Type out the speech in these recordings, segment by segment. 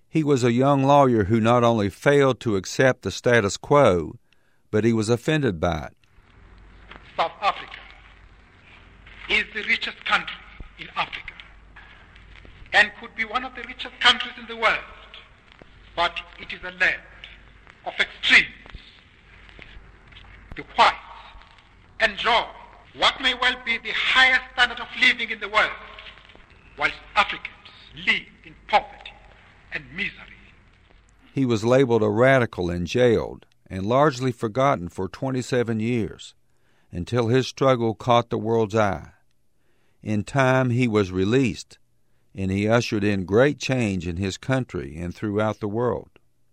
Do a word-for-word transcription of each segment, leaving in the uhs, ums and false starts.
He was a young lawyer who not only failed to accept the status quo, but he was offended by it. South Africa is the richest country in Africa and could be one of the richest countries in the world, but it is a land of extremes. The whites enjoy what may well be the highest standard of living in the world, whilst Africans live in poverty and misery. He was labeled a radical and jailed, and largely forgotten for twenty-seven years, until his struggle caught the world's eye. In time he was released, and he ushered in great change in his country and throughout the world.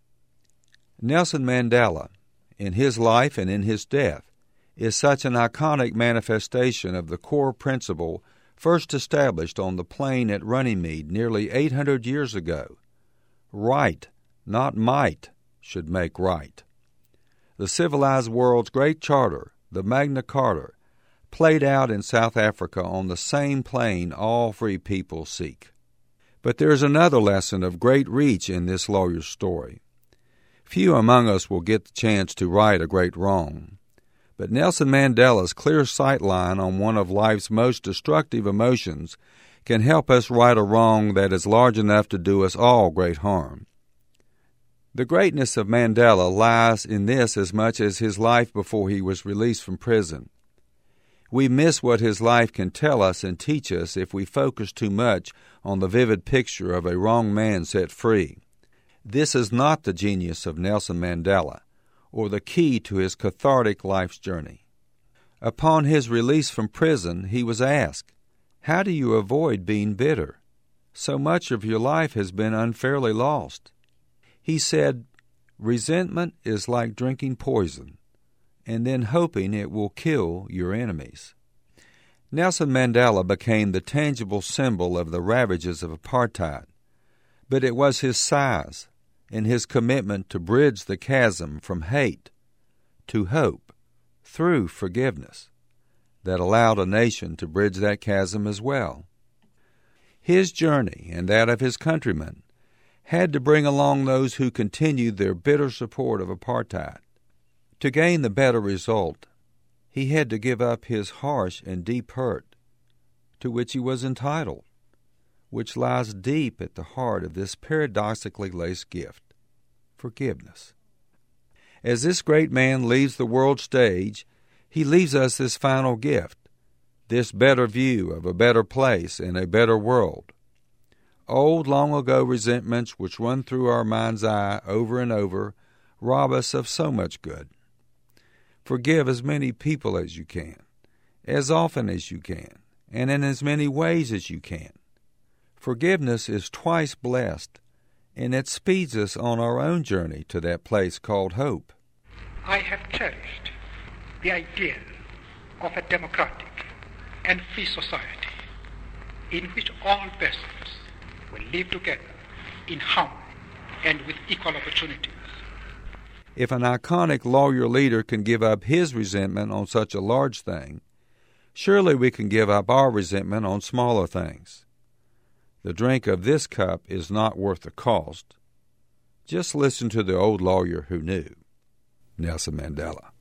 Nelson Mandela, in his life and in his death, is such an iconic manifestation of the core principle first established on the plain at Runnymede nearly eight hundred years ago. Right, not might, should make right. The civilized world's great charter, the Magna Carta, played out in South Africa on the same plane all free people seek. But there is another lesson of great reach in this lawyer's story. Few among us will get the chance to right a great wrong, but Nelson Mandela's clear sightline on one of life's most destructive emotions can help us right a wrong that is large enough to do us all great harm. The greatness of Mandela lies in this as much as his life before he was released from prison. We miss what his life can tell us and teach us if we focus too much on the vivid picture of a wrong man set free. This is not the genius of Nelson Mandela, or the key to his cathartic life's journey. Upon his release from prison, he was asked, "How do you avoid being bitter? So much of your life has been unfairly lost." He said, "Resentment is like drinking poison, and then hoping it will kill your enemies." Nelson Mandela became the tangible symbol of the ravages of apartheid, but it was his size and his commitment to bridge the chasm from hate to hope through forgiveness that allowed a nation to bridge that chasm as well. His journey and that of his countrymen had to bring along those who continued their bitter support of apartheid. To gain the better result, he had to give up his harsh and deep hurt, to which he was entitled, which lies deep at the heart of this paradoxically laced gift, forgiveness. As this great man leaves the world stage, he leaves us this final gift, this better view of a better place and a better world. Old, long-ago resentments which run through our mind's eye over and over rob us of so much good. Forgive as many people as you can, as often as you can, and in as many ways as you can. Forgiveness is twice blessed, and it speeds us on our own journey to that place called hope. I have cherished the idea of a democratic and free society in which all persons will live together in harmony and with equal opportunities. If an iconic lawyer leader can give up his resentment on such a large thing, surely we can give up our resentment on smaller things. The drink of this cup is not worth the cost. Just listen to the old lawyer who knew, Nelson Mandela.